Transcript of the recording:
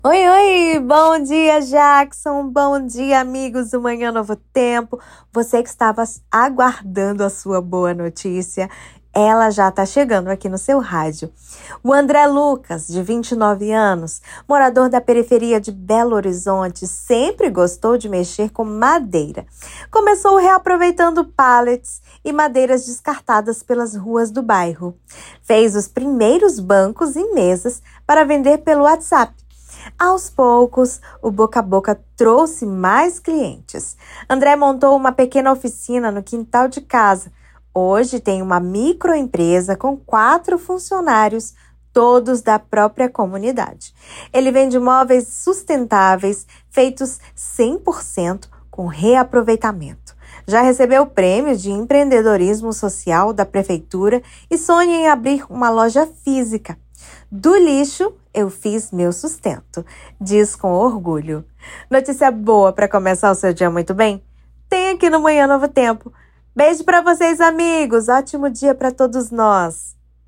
Oi, oi! Bom dia, Jackson! Bom dia, amigos do Manhã Novo Tempo! Você que estava aguardando a sua boa notícia, ela já está chegando aqui no seu rádio. O André Lucas, de 29 anos, morador da periferia de Belo Horizonte, sempre gostou de mexer com madeira. Começou reaproveitando pallets e madeiras descartadas pelas ruas do bairro. Fez os primeiros bancos e mesas para vender pelo WhatsApp. Aos poucos, o boca a boca trouxe mais clientes. André montou uma pequena oficina no quintal de casa. Hoje tem uma microempresa com 4 funcionários, todos da própria comunidade. Ele vende móveis sustentáveis, feitos 100% com reaproveitamento. Já recebeu o prêmio de empreendedorismo social da prefeitura e sonha em abrir uma loja física. Do lixo, eu fiz meu sustento, diz com orgulho. Notícia boa para começar o seu dia muito bem? Tem aqui no Manhã Novo Tempo. Beijo para vocês, amigos. Ótimo dia para todos nós.